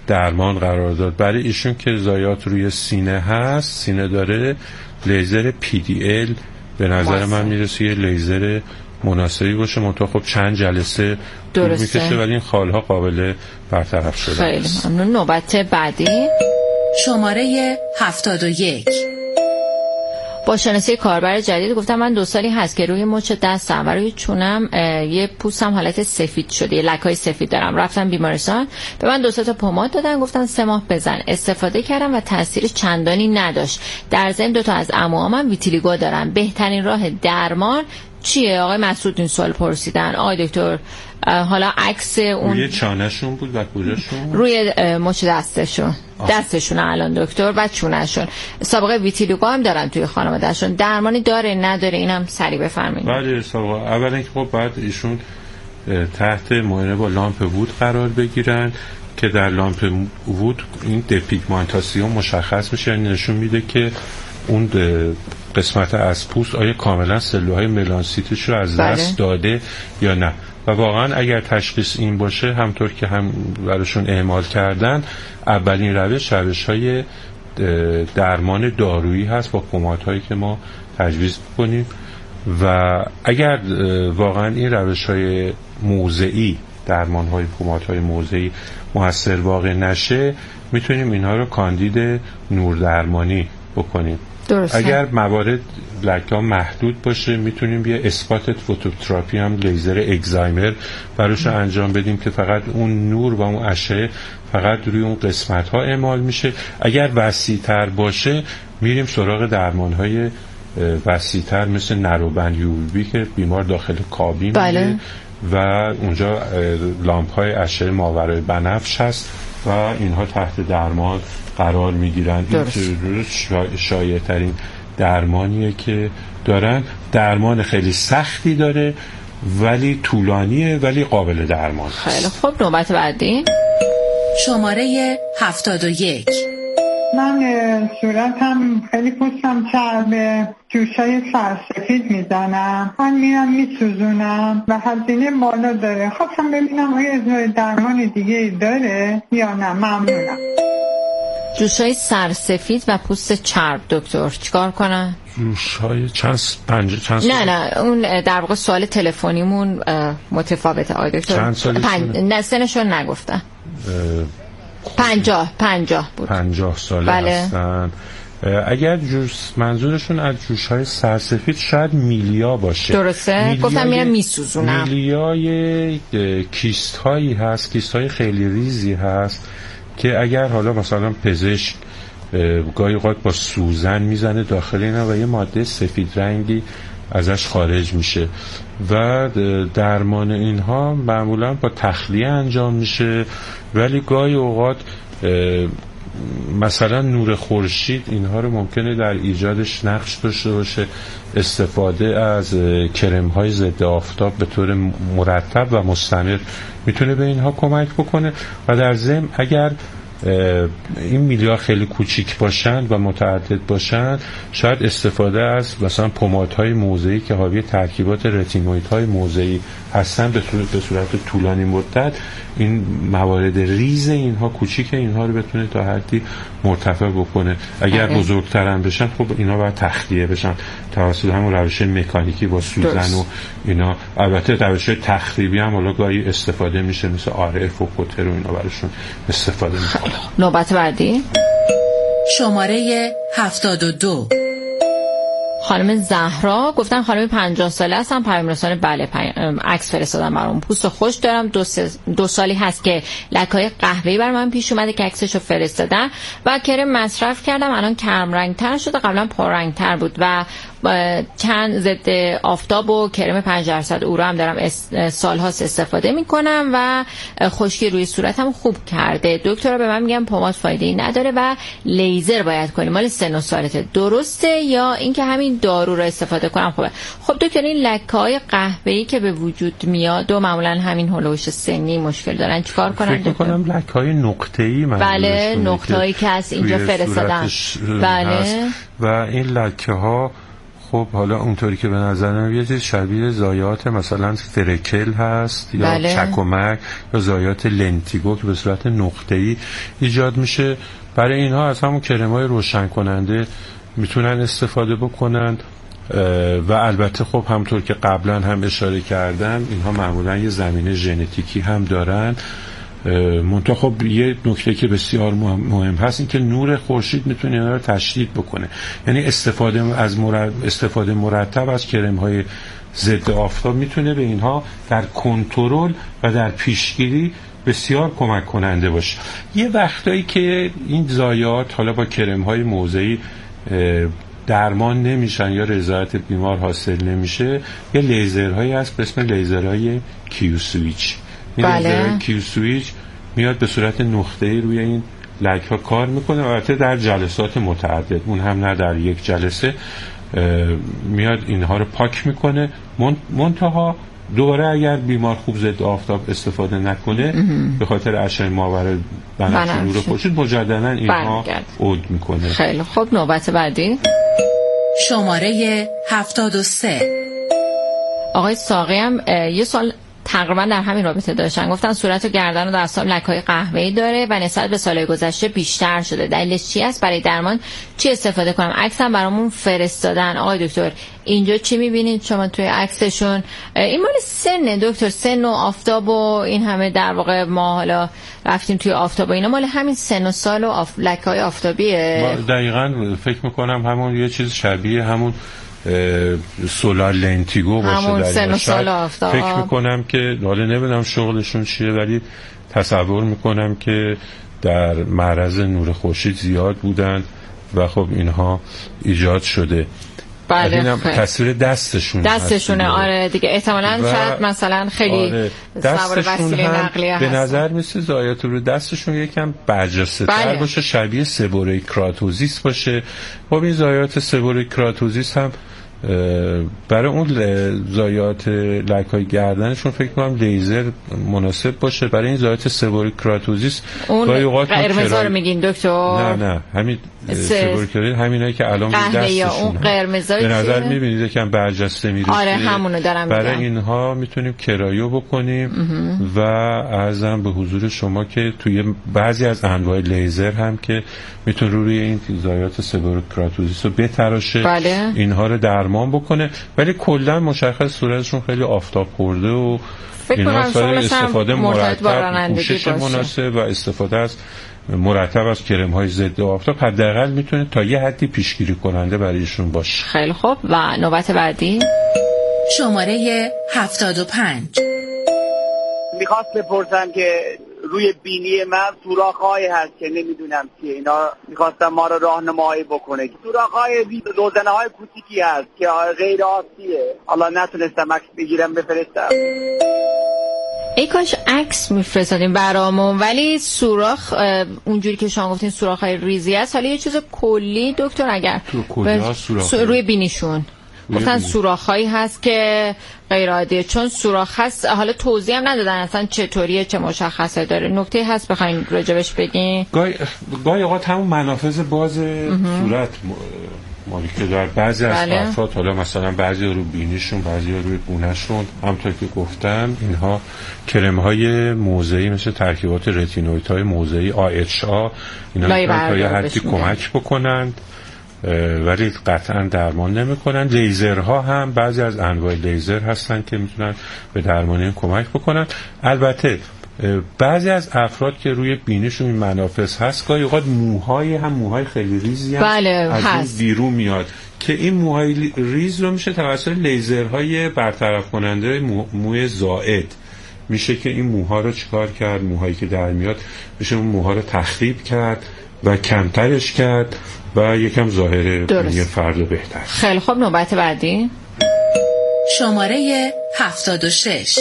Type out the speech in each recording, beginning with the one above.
درمان قرار داد. برای ایشون که ضایعات روی سینه هست، سینه داره، لیزر PDL به نظر من میرسه یه لیزر مناسبی باشه. منتها خب چند جلسه طول میکشه ولی این خالها قابل برطرف شده. خیلی ممنون. نوبت بعدی شماره 71. با شناسی کاربر جدید گفتم من 2 سالی هست که روی مچ دستم و روی چونم یه پوستم حالت سفید شده، یه لکای سفید دارم. رفتم بیمارستان، به من 2 تا پماد دادن، گفتن 3 ماه بزن. استفاده کردم و تاثیر چندانی نداشت. در ضمن 2 تا از عموامم ویتیلیگو دارن. بهترین راه درمان چیه؟ آقای مسعود این سوال پرسیدن. آقای دکتر حالا عکس اون روی چانه‌شون بود و کجاشون؟ روی مچ دستشون الان دکتر و چونه‌شون. سابقه ویتیلیگو هم دارن توی خانواده‌شون. درمانی داره نداره اینم سریع بفرمایید. بله سابقه. اولا که خب بعد ایشون تحت معاینه با لامپ وود قرار بگیرن که در لامپ وود این دپیگمنتاسیون مشخص میشه، یعنی نشون میده که اون قسمت از پوست آیا کاملا سلولهای ملانسیتش رو از دست داده یا نه. و واقعا اگر تشخیص این باشه، همطور که هم براشون اعمال کردن، اولین روش‌های درمان دارویی هست با پمادهایی که ما تجویز می‌کنیم. و اگر واقعا این روش‌های موضعی، درمان‌های پمادهای موضعی موثر واقع نشه، میتونیم اینها رو کاندید نوردرمانی بکنیم. درسته. اگر موارد لکه‌ها محدود باشه، میتونیم یه اسپاتد فوتوتراپی هم لیزر اگزایمر براش انجام بدیم که فقط اون نور و اون اشعه فقط روی اون قسمت‌ها اعمال میشه. اگر وسیع‌تر باشه میریم سراغ درمان‌های وسیع‌تر مثل نروبند یووی که بیمار داخل کابین میره و اونجا لامپ‌های اشعه ماورای بنفش هست و اینها تحت درمان قرار میگیرن. این شایع ترین درمانیه که دارن. درمان خیلی سختی داره ولی طولانیه ولی قابل درمان. خیلی خوب. نوبت بعدی شماره 71. من صورتم خیلی پوستم چربه، جوشای سرسفید میزنم، من میرم میسوزونم و هزینه بالا داره. خواستم ببینم آیا درمان دیگه داره یا نه. ممنونم. جوشای سرسفید و پوست چرب دکتر چیکار کنن؟ جوشای چند نه اون در واقع سوال تلفنیمون متفاوته آقای دکتر. چند سالشون؟ سنشون نگفتن. 50 بود. 50 ساله هستن. اگر منظورشون از جوش‌های سرسفید شاید میلیا باشه. درسته؟ گفتم میرم میسوزونم. میلیای کیست هایی هست، کیست های خیلی ریزی هست که اگر حالا مثلا پزشک گاهی اوقات با سوزن میزنه داخل اینا و یه ماده سفید رنگی ازش خارج میشه و درمان اینها معمولا با تخلیه انجام میشه. ولی گاهی اوقات مثلا نور خورشید اینها رو ممکنه در ایجادش نقش داشته باشه. استفاده از کرم های ضد آفتاب به طور مرتب و مستمر میتونه به اینها کمک بکنه. و در ضمن اگر این میلیا خیلی کوچیک باشن و متعدد باشن، شاید استفاده از مثلا پمادهای موضعی که حاوی ترکیبات رتینوئیدهای موضعی هستن به صورت طولانی مدت این موارد ریز اینها کوچیک اینها رو بتونه تا حدی مرتفع بکنه. اگر بزرگترن بشن خب اینا باید تخلیه بشن توسط همون روش مکانیکی با سوزن و اینا. البته روش تخریبی هم حالا گاهی استفاده میشه مثل RF و کوتر و اینا براشون استفاده میشه. نوبت بعدی شماره 72. خانم زهرا گفتن خانم 50 ساله هستم، پیام رسانه بله عکس فرستادم برام. پوست خوش دارم، 2 سالی هست که لکه‌های قهوه‌ای بر من پیش اومده که عکسشو فرستادم و کرم مصرف کردم، الان کم رنگ‌تر شده، قبلا پررنگ‌تر بود و چند ضد آفتاب و کرم 5% او رو هم دارم سال‌هاست استفاده می‌کنم و خشکی روی صورتم خوب کرده. دکترها به من میگن پماد فایده‌ای نداره و لیزر باید کنیم. مال سن و سالته درسته یا اینکه همین دارو رو استفاده کنم خوبه؟ خب دکتر این لکه‌های قهوه‌ای که به وجود میاد و معمولاً همین هولوش سنی مشکل دارن چیکار کنن؟ فکر می‌کنم لکه‌های نقطه‌ای بله نقطه‌ای که از اینجا فرستادن. بله و این لکه‌ها خب حالا اونطوری که به نظر من یه چیز شبیه زایات مثلا فرکل هست یا چکمک یا زایات لنتیگو که به صورت نقطه‌ای ایجاد میشه. برای اینها از همون کرم‌های روشن کننده میتونن استفاده بکنن و البته خب همونطور که قبلا هم اشاره کردم اینها معمولا یه زمینه ژنتیکی هم دارن. منتها خب یه نکته که بسیار مهم هست این که نور خورشید میتونه اینا رو تشدید بکنه، یعنی استفاده مرتب از کرم‌های ضد آفتاب میتونه به اینها در کنترل و در پیشگیری بسیار کمک کننده باشه. یه وقتایی که این ضایعات حالا با کرم‌های موضعی درمان نمیشن یا رضایت بیمار حاصل نمیشه، یه لیزرهایی هست به اسم لیزرهای کیو سویچ. این لیزرهای کیو سویچ میاد به صورت نقطه‌ای روی این لک ها کار میکنه، البته در جلسات متعدد، اون هم نه در یک جلسه، میاد اینها رو پاک میکنه. منتها دوباره اگر بیمار خوب ضد آفتاب استفاده نکنه به خاطر اشعه ماورای بنفش نور خورشید مجددا اینها عود میکنه. خیلی خوب، نوبت بعدی شماره 73. آقای ساقی هم یه سال تقریبا در همین رابطه داشتن، گفتن صورت و گردن و دستام لکه‌های قهوه‌ای داره و نسبت به سال گذشته بیشتر شده، دلیلش چی است؟ برای درمان چی استفاده کنم؟ عکس هم برامون فرستادن. آقای دکتر اینجا چی می‌بینید شما توی عکسشون؟ این مال سن دکتر، سن و آفتاب و این همه در واقع ما حالا رفتیم توی آفتاب و اینا مال همین سن و سال و لکه‌های آفتابیه. دقیقاً فکر می‌کنم همون یه چیز شبیه همون سولار لنتیگو باشه در فکر میکنم که حالا نمیدونم شغلشون چیه ولی تصور میکنم که در معرض نور خورشید زیاد بودن و خب اینها ایجاد شده. بله اینم تصویر دستشونه. آره دیگه احتمالاً شاید مثلا خیلی سوار وسیله نقلیه به نظر میسه زایات رو دستشون یکم برجسته باشه، شبیه سبوره کراتوزیس باشه. خب این زایات سبوره کراتوزیس هم برای اون زایات لک‌های گردنشون فکر کنم لیزر مناسب باشه. برای این زایات سبوره کراتوزیس گاهی اوقات قرمزا رو میگین دکتر؟ نه همین سبوره کراتوزیس همینایی که الان دستشون اون قرمزا به نظر میبینید یکم برجسته میرسه. آره همونو دارم میگم. برای اینها میتونیم کرایو بکنیم و عرضم به حضور شما که توی بعضی از انواع لیزر هم که میتونه روی این زایات سبوره کراتوزیس رو بتراشه، اینها رو درمان بکنه، ولی کلا مشخص صورتشون خیلی آفتاب خورده و اینا سال استفاده مرتب، پوشش مناسب و استفاده از مرتب از کرم‌های ضد آفتاب حداقل میتونه تا یه حدی پیشگیری کننده برایشون باشه. خیلی خوب، و نوبت بعدی شماره 75. میخواست بپرسم که روی بینی من سوراخ‌هایی هست که نمیدونم چیه، اینا میخواستم ما رو راهنمایی بکنه. سوراخ‌های روزنه‌های کوچیکی هست که غیر عادیه، حالا نتونستم عکس بگیرم بفرستم. ای کاش عکس میفرستادیم برامون، ولی سوراخ اونجوری که شما گفتین سوراخ‌های ریزی هست. حالا یه چیز کلی دکتر اگر روی بینیشون گفتن سوراخ‌هایی هست که غیر عادیه، چون سوراخ هست حالا توضیح هم ندادن اصلا چطوریه، چه مشخصه داره، نکته هست بخواین راجبش بگین؟ گاهی اوقات همون منافذ باز صورت مالی که در بعضی از افراد حالا مثلا بعضی رو بینیشون بعضی روی گونهشون همونطور که گفتم اینها کرم‌های موضعی مثل ترکیبات رتینوئیدهای موضعی AHA اینا تا یه حدی کمک بکنند ولی قطعا درمان نمی‌کنن. لیزرها هم بعضی از انواع لیزر هستن که میتونن به درمان این کمک بکنن. البته بعضی از افراد که روی بینیشون این منافذ هست گاهی اوقات موهای خیلی ریزی از این بیرون میاد که این موهای ریز رو میشه توسط لیزرهای برطرف کننده موی زائد میشه که این موها رو چیکار کرد، موهایی که در میاد میشه اون موها رو تخریب کرد و کمترش کرد و یکم ظاهر بینی فرد بهتر. خیلی خوب، نوبت بعدی شماره 76.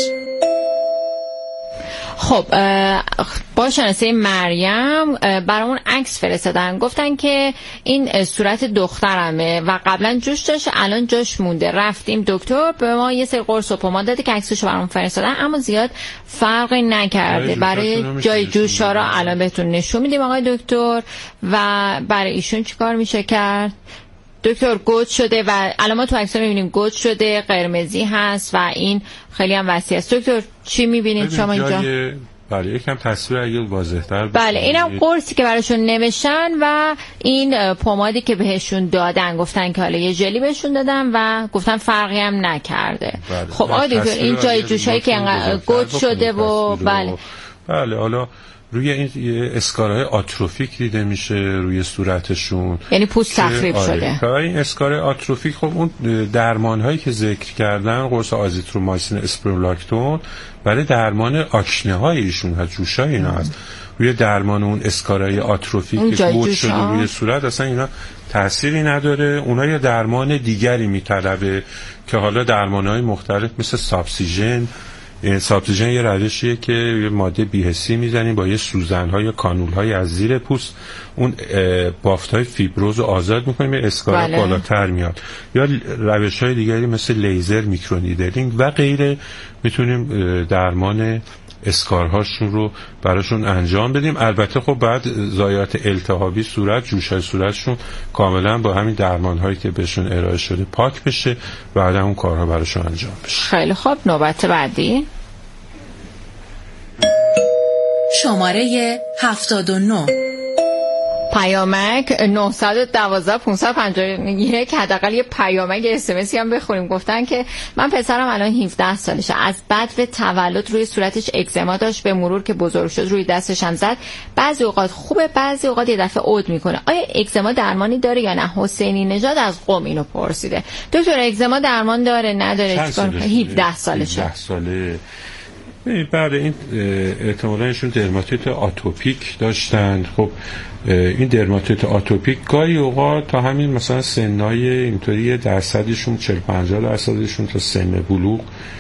خب با شناسه مریم برامون عکس فرستادن، گفتن که این صورت دخترمه و قبلا جوش داشت الان جاش مونده، رفتیم دکتر به ما یه سری قرص و پماد داده که عکسشو برامون فرستادن اما زیاد فرقی نکرده. برای جای جوشا رو الان بهتون نشون میدیم آقای دکتر. و برای ایشون چیکار میشه کرد؟ دکتر گود شده و الان ما تو عکس می‌بینیم گود شده، قرمزی هست و این خیلی هم وسیع است. دکتر چی می‌بینید شما اینجا؟ بله یکم تصویر اگه واضح‌تر بشه. بله اینم قرصی که براشون نوشتن و این پمادی که بهشون دادن، گفتن که حالا یه ژلی بهشون دادن و گفتن فرقی هم نکرده. بله. خب آقای دکتر این جای جوشایی که انقدر گود شده و بله حالا روی این اسکارهای آتروفیک دیده میشه روی صورتشون، یعنی پوست تخریب شده. برای این اسکار آتروفیک خب اون درمان‌هایی که ذکر کردن، قرص آزیترومایسین اسپرولاکتون برای درمان آکنه‌های ایشون هست، جوشای اینا هست. روی درمان اون اسکارهای آتروفیک که گود شده روی صورت اصلا اینا تأثیری نداره. اونها یه درمان دیگری میطلبه که حالا درمان‌های مختلف مثل سابسیژن یه روشیه که یه ماده بی‌حسی میزنیم با یه سوزن‌های یا کانول‌های از زیر پوست، اون بافت‌های فیبروز رو آزاد می‌کنیم، یه اسکارا بالاتر میاد. یا روش‌های دیگری مثل لیزر، میکرونیدلینگ و غیره میتونیم درمان اسکارهاشون رو براشون انجام بدیم. البته خب بعد ضایعات التهابی صورت، جوش‌های صورتشون کاملا با همین درمان‌هایی که بهشون ارائه شده پاک بشه، بعد اون کارها براشون انجام بشه. خیلی خوب. نوبت بعدی شماره 79 پیامک 912 551 حداقل یه پیامک اس‌ام‌اسی هم بخونیم. گفتن که من پسرم الان 17 سالشه، از بدو تولد روی صورتش اگزما داشت، به مرور که بزرگ شد روی دستش هم زد، بعضی اوقات خوبه بعضی اوقات یه دفعه عود میکنه. آیا اگزما درمانی داره یا نه؟ حسینی نژاد از قم اینو پرسیده. دکتر اگزما درمان داره نداره؟ 17 سالشه. 17 ساله. بعد این احتمالاً ایشون درماتیت آتوپیک داشتن. خب این درماتیت آتوپیک گاهی اوقات تا همین مثلا سنای اینطوری درصدشون 40-50% تا سن بلوغ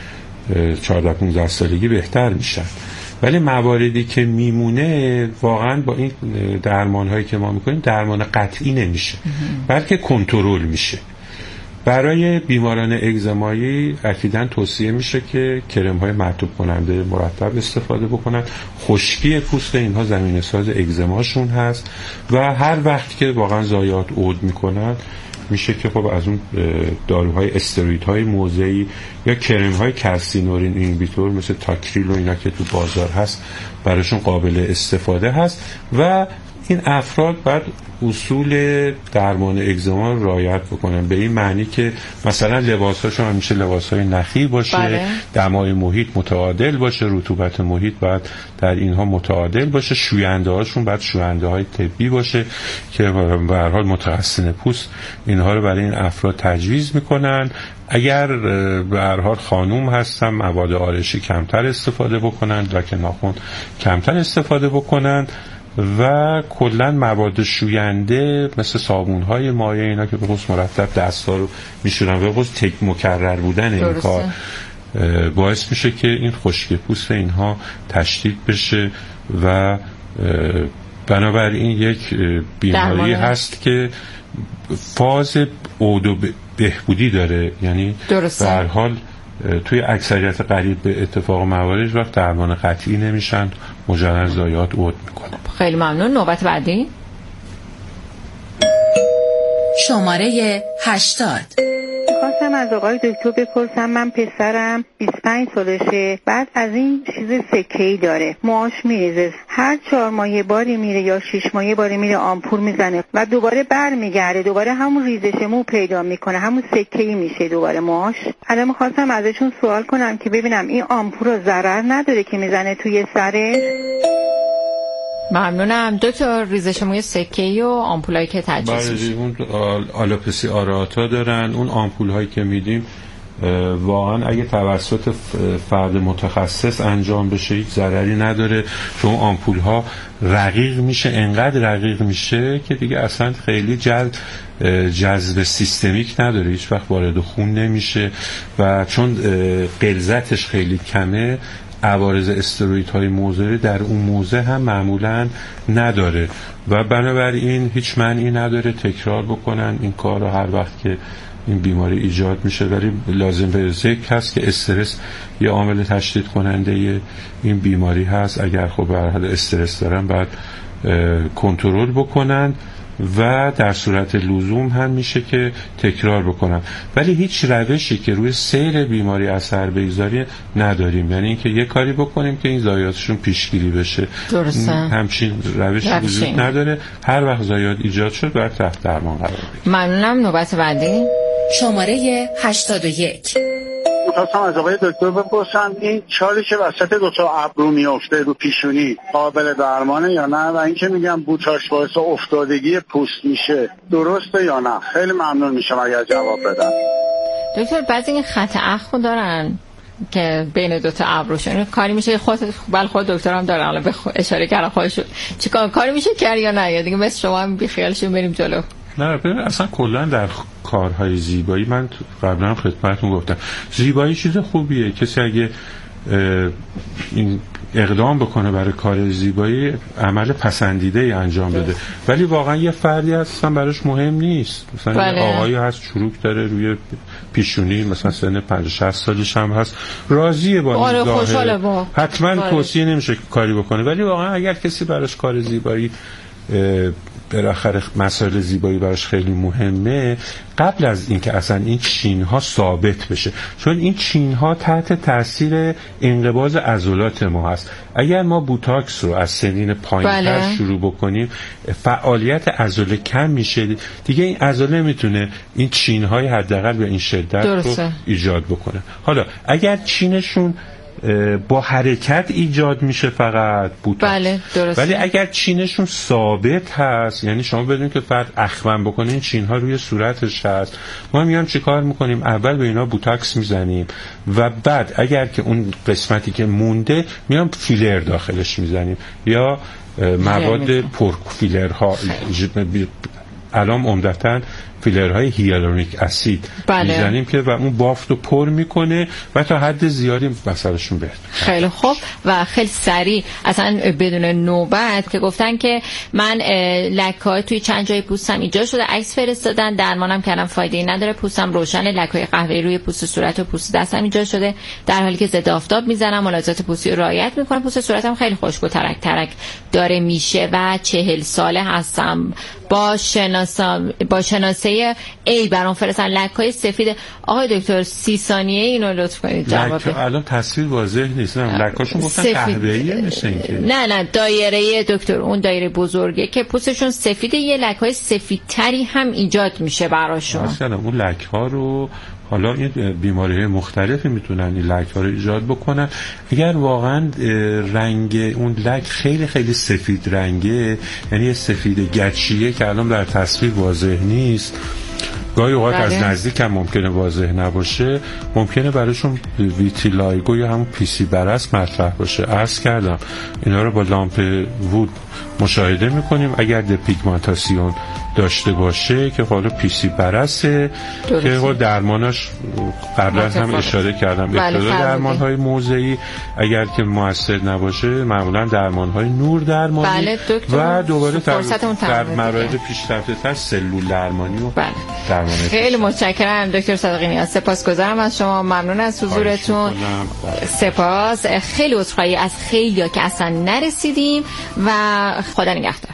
14-15 سالگی بهتر میشن، ولی مواردی که میمونه واقعا با این درمان هایی که ما میکنیم درمان قطعی نمیشه، بلکه کنترل میشه. برای بیماران اگزمایی اکیداً توصیه میشه که کرم های مرطوب کننده مرتب استفاده بکنن. خشکی پوست اینها زمینه ساز اگزماشون هست و هر وقت که واقعا ضایعات عود میکنن میشه که خب از اون داروهای استروئیدهای موضعی یا کرم های کلسینورین اینهیبیتور مثل تاکریل و اینا که تو بازار هست براشون قابل استفاده هست. و این افراد بعد اصول درمان اگزما رو رعایت بکنن، به این معنی که مثلا لباساشون همیشه لباسای نخی باشه، دمای محیط متعادل باشه، رطوبت محیط باید در اینها متعادل باشه، شوینده هاشون باید شوینده های طبی باشه که به هر حال متحسن پوست اینها رو برای این افراد تجویز میکنن. اگر به هر حال خانوم هستن مواد آرایشی کمتر استفاده بکنن و که ناخن کمتر استفاده بکنن و کلا مواد شوینده مثل صابون‌های مایع اینا که به خصوص مرتب دست‌ها رو میشورن و به خصوص تک مکرر بودن این کار باعث میشه که این خشکی پوست اینها تشدید بشه و بنابراین یک بیماری هست که فاز عود و بهبودی داره، یعنی به هر حال توی اکثریت قریب به اتفاق موارد وقت درمان قطعی نمیشن، مجرد ضایعات عود میکنن. خیلی ممنون. نوبت بعدی شماره 80. خواستم از آقای دکتر بپرسم، من پسرم 25 سالشه، بعد از این چیز سکه‌ای داره، موهاش میریزه، هر 4 ماه یه باری میره یا 6 ماه یه باری میره آمپول میزنه و دوباره برمیگرده، دوباره همون ریزش مو پیدا میکنه، همون سکه‌ای میشه دوباره موهاش. الان می‌خواستم ازشون سوال کنم که ببینم این آمپول رو ضرر نداره که میزنه توی سرش؟ ممنونم. دکتر ریزش موی سکه‌ای و آمپولایی که تجویز میشه، اون آلوپسی آراتا دارن، اون آمپول‌هایی که میدیم واقعا اگه توسط فرد متخصص انجام بشه هیچ ضرری نداره، چون اون آمپول‌ها رقیق میشه، انقدر رقیق میشه که دیگه اصلا خیلی جذب سیستمیک نداره، هیچ وقت وارد خون نمیشه و چون غلظتش خیلی کمه عوارض استروئیدهای موضعی در اون موضع هم معمولاً نداره و بنابراین هیچ معنی نداره تکرار بکنن این کار رو هر وقت که این بیماری ایجاد میشه. ولی لازم به ذکر هست که استرس یه عامل تشدید کننده این بیماری هست. اگر خب به هر حال استرس دارن باید کنترل بکنن و در صورت لزوم هم میشه که تکرار بکنم، ولی هیچ روشی که روی سیر بیماری اثر بگذاره نداریم. یعنی اینکه یه کاری بکنیم که این ضایعاتشون پیشگیری بشه، درسته. همچین روشی وجود نداره. هر وقت ضایعات ایجاد شد باید تحت درمان قرار بگیره. ممنونم. نوبت بعدی شماره 81. می‌خواستم از آقای دکتر بپرسم این چالی که وسط دو تا ابرو میفته رو پیشونی قابل درمانه یا نه، و اینکه میگم بوتاش باعث افتادگی پوست میشه درسته یا نه؟ خیلی ممنون میشم اگر جواب بدن. دکتر بعضی این خط اخو دارن که بین دو تا ابروشون کاری میشه، خود دکترم داره الان اشاره کردن خودشون چیکار کاری میشه کرد یا نه، یا دیگه مثل شما هم بی خیالشون بریم جلو؟ نه ببین اصلا کلا در کارهای زیبایی من قبلا هم خدمتتون گفتم زیبایی چیز خوبیه. کسی اگه این اقدام بکنه برای کار زیبایی عمل پسندیده ای انجام بده، ولی واقعا یه فردی اصلا براش مهم نیست. مثلا بله. آقایی هست چروک داره روی پیشونی، مثلا سن 50-60 سالش هم هست، راضیه با این ظاهر، حتما توصیه نمیشه کاری بکنه. ولی واقعا اگر کسی براش کار زیبایی بالاخره مسائل زیبایی براش خیلی مهمه، قبل از اینکه اصلا این چین‌ها ثابت بشه، چون این چین‌ها تحت تاثیر انقباض عضلات ما هست. اگر ما بوتاکس رو از سنین پایین‌تر شروع بکنیم فعالیت عضله کم میشه دیگه، این عضله میتونه این چین‌های حداقل به این شدت رو ایجاد بکنه. حالا اگر چینشون با حرکت ایجاد میشه فقط بوتاکس، بله درسته. ولی اگر چینشون ثابت هست، یعنی شما بدونید که فرد اخمن بکنه این چین ها روی صورتش هست، ما میام چی کار میکنیم؟ اول به اینا بوتاکس میزنیم و بعد اگر که اون قسمتی که مونده میام فیلر داخلش میزنیم یا مواد فیلرها. الان عمدتاً فیلرهای هیالورونیک اسید میزنیم که و اون بافت رو پر میکنه و تا حد زیادی مسئلهشون بهتر. خیلی خوب و خیلی سریع اصلا بدون نوبت که گفتن که من لکه‌های توی چند جای پوستم ایجاد شده، عکس فرستادن، درمانم کردم فایده‌ای نداره، پوستم روشن، لکه‌های قهوه‌ای روی پوست صورت و پوست دستم ایجاد شده، در حالی که ضد آفتاب میزنم، ملاحظات پوستی رو رعایت میکنم، پوست صورتم خیلی خشک و ترک ترک داره میشه و 40 ساله هستم. با شناسه ای برام فرستن لکه‌های سفید. آقای دکتر 30 ثانیه اینو لطف کنید جواب بدید. الان تصویر واضح نیست. لکه‌هاشون گفتن قهوه‌ایه مثل اینکه. نه دایره دکتر، اون دایره بزرگه که پوستشون سفیده، یه لکه‌های سفیدتری هم ایجاد میشه براشون. مثلا اون لکه‌ها رو حالا این بیماری‌های مختلفی میتونن این لک‌ها رو ایجاد بکنن. اگر واقعا رنگ اون لک خیلی خیلی سفید رنگه، یعنی یه سفید گچیه که الان در تصویر واضح نیست، گاهی اوقات از نزدیک هم ممکنه واضح نباشه، ممکنه براشون ویتیلایگو یا همون پیسی برس مطرح باشه. عرض کردم اینا رو با لامپ وود مشاهده میکنیم. اگر دپیگمنتاسیون داشته باشه که حالا پیسی برسه که درمانش قبلا هم اشاره کردم، ابتدا درمان‌های موضعی، اگر که موثر نباشه معمولا درمان‌های نور درمانی و دوباره در موارد پیشرفته‌تر سلول درمانی و درمان. خیلی متشکرم دکتر صادقی نیاز، سپاسگزارم از شما، ممنون از حضورتون. سپاس. خیلی عذرخواهی از خیلیا که اصلا نرسیدیم و خدا نگهدار.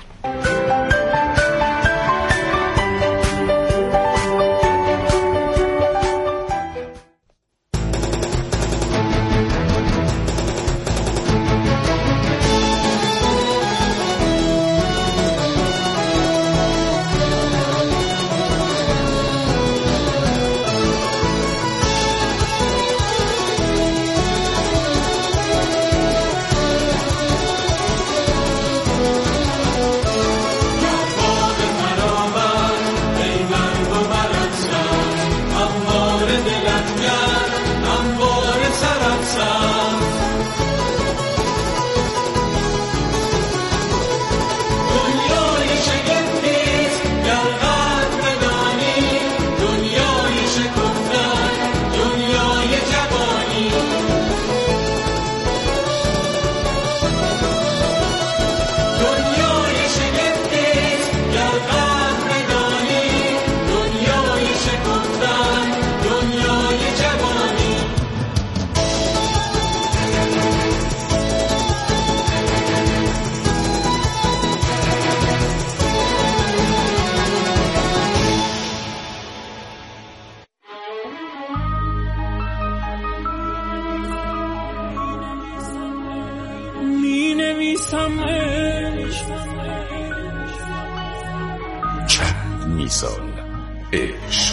میزان عشق.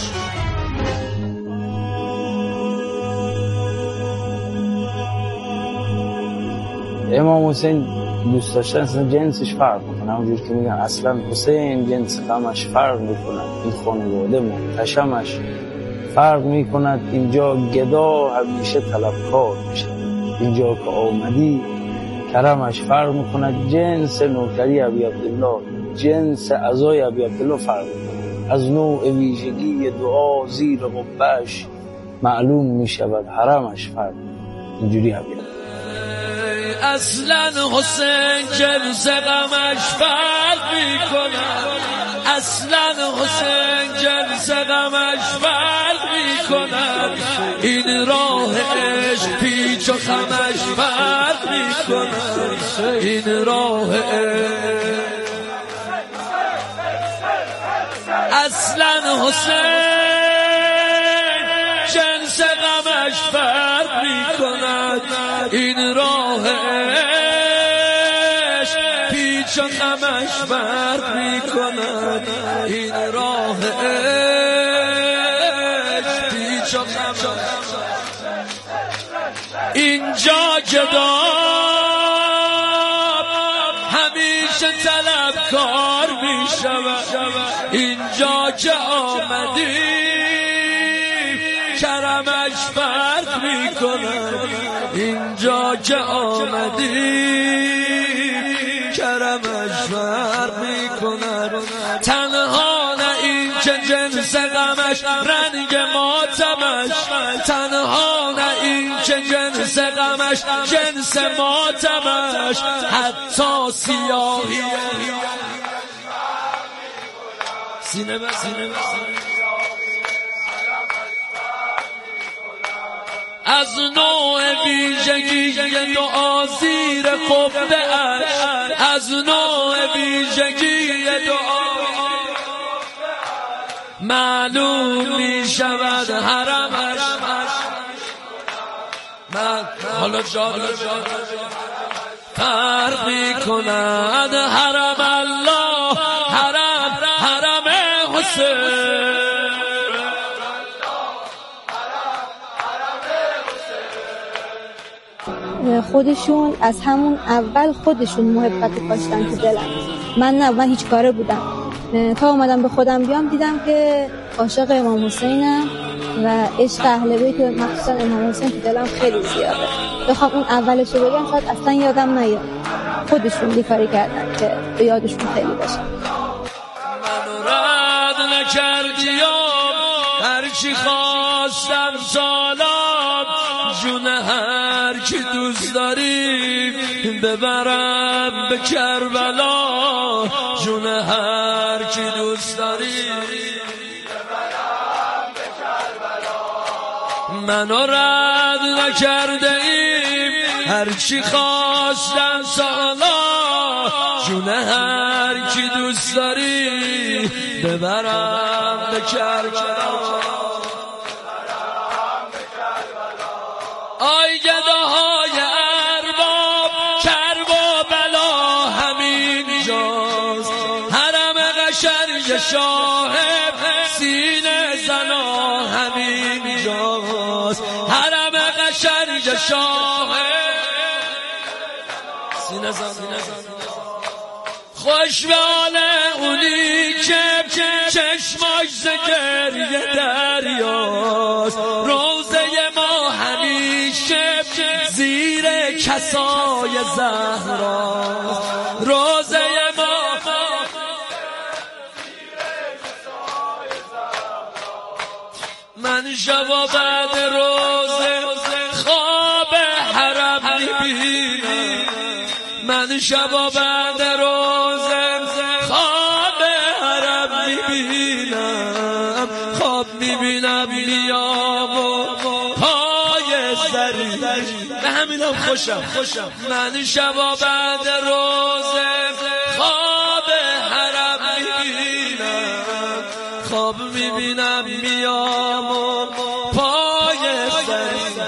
امام حسین دوست داشتن اصلا جنسش فرق میکنه، همونجور که میگن اصلا حسین جنس غمش فرق میکنه، این خانواده محتشمش فرق میکند، اینجا گدا همیشه طلبکار میشه، اینجا که آمدی کرمش فرق میکند، جنس نوکری ابی عبدالله جنس عزای ابی عبدالله فرق میکند، از نوع ویژگی دعا زیر قبهش معلوم میشود حرمش فرق میکند، اینجوری ابی عبدالله. اصلا حسین جنس غمش فرق میکند، اصلا حسین جنس غمش فرق میکند، این راه عشق پیچ و خمش فرق میکند، این راه عشق. اصلا حسین جنس غمش فرق میکند، این راه عشق پیچ و خمش فرق میکند، این راه عشق پیچ و خمش. اینجا جدا همیشه طلبکار میشود، اینجا که آمدی کرمش فرق میکند، اینجا که آمدی کرمش فرق میکند، تنها نه این که جنس غمش رنگ ماتمش، تنها نه این که جنس غمش جنس ماتمش، حتی سیاهی سینه به سینه از نوع ویژگی دعا زیر قبه اش، از نوع ویژگی دعا معلوم می شود حرمش. من حالا جادر فرق می کند، حرم الله حرم حسین. خودشون از همون اول خودشون محبت کاشتن تو دلم، من هیچ کاره بودم تا اومدم به خودم بیام دیدم که عاشق امام حسینم و عشق اهل بیت مخصوصا امام حسین تو دلم خیلی زیاده. بخوام اون اولش رو بگم شاید اصلا یادم نیاد، خودشون بیکاری کردن که به یادشون خیلی باشه. من رد نکردی هرچی خواستم سالام، جون هر کی دوست داری ببرم به کربلا، جون هر کی دوست داری ببرم به کربلا. منو رد نکرده ایم هرچی خواستم سالا، جون هر کی دوست داری ببرم به کربلا. آی گداهای ارباب کرب و بلا همین جاست، حرم قشنگ شاه سینه زنا همین جاست، حرم قشنگ شاه سینه زنا. خوش به حال اونی که چشماش زگریه دریاست، روزه ما همیشه زیر کسای زهراست، روزه ما من شبا بعد روزه خواب حرم میبینم، من شبا بعد روزه خواب حرم میبینم، خواب میبینم میام و پای سری به همینم خوشم. من شبا بعد روزه خواب حرم میبینم، خواب میبینم میام و پای سری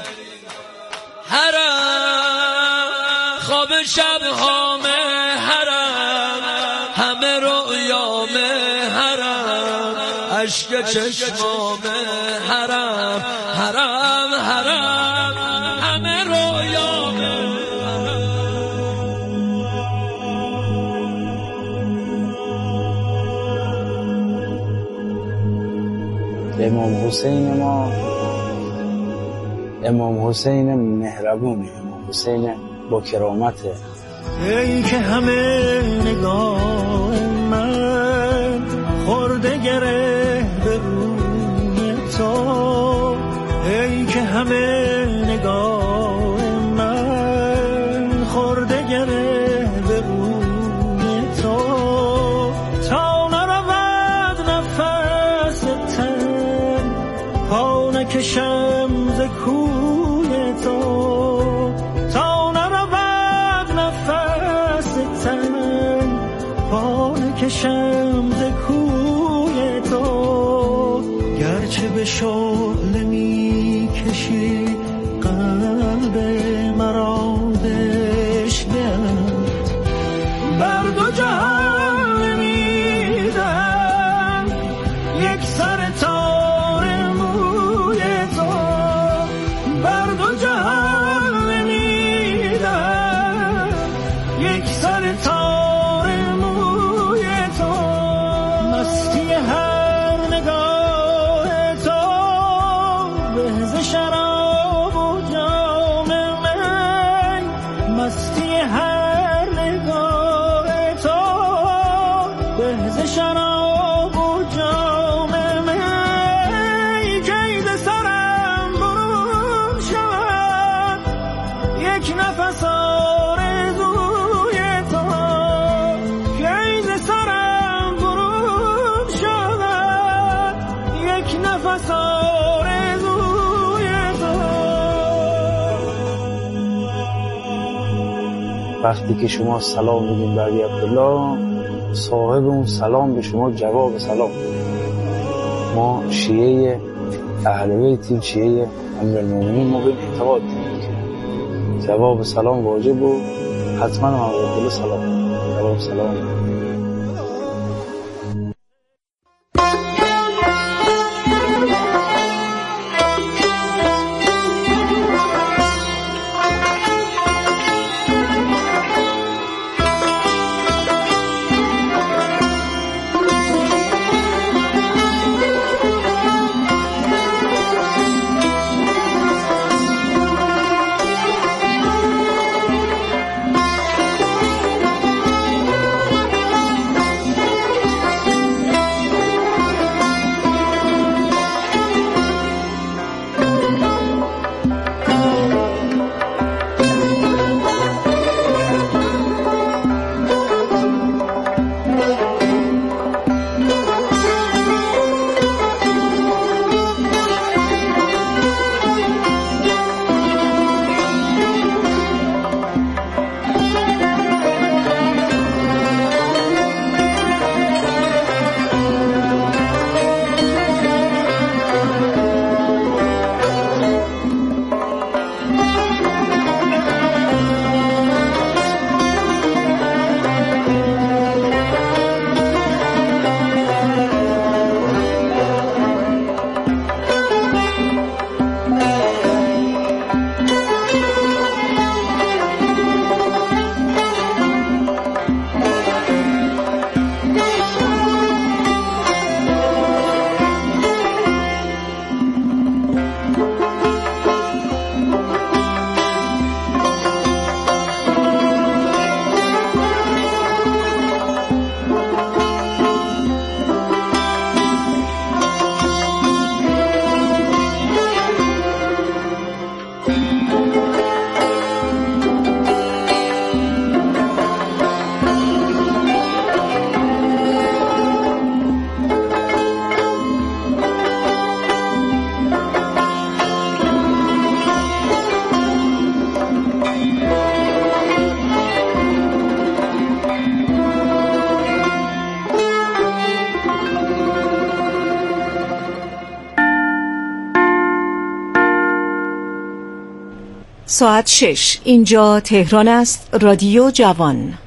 حرم، خواب شب همه حرم، همه رویام حرم، اشک چشمامه حرم حرم حرم همه رویامه. امام حسین ما امام حسین مهربونه، امام حسین با کرامته. ای که همه نگاه من خورده گره به روی تو، ای که همه نگاه من خورده گره به روی تو، تا نرود نفس تن پا نکشم ز کوی تو، تا نرود نفس تن پا نکشم ز کوی تو، گرچه به شعله می کشی قلب مرا دشنت، بر دو جهان میدم یک سر تار موی تو، بر دو جهان میدم یک سر تار موی تو، مستی هر نگاه تو به شراب و جام من، مستی هر نگاه تو به شراب و جام من، کی ز سرم برون شود یک نفس آرزوی تو، کی ز سرم برون شود یک نفس آرزوی تو. وقتی که شما سلام میدین به علی عبدالله، صاحب اون سلام به شما جواب سلام. ما شیعه اهل بیتیم، شیعه امیرالمومنین، ما به اعتقاد داریم که جواب سلام واجب و حتما ما عبدالله سلام جواب سلام. ساعت 6. اینجا تهران است. رادیو جوان.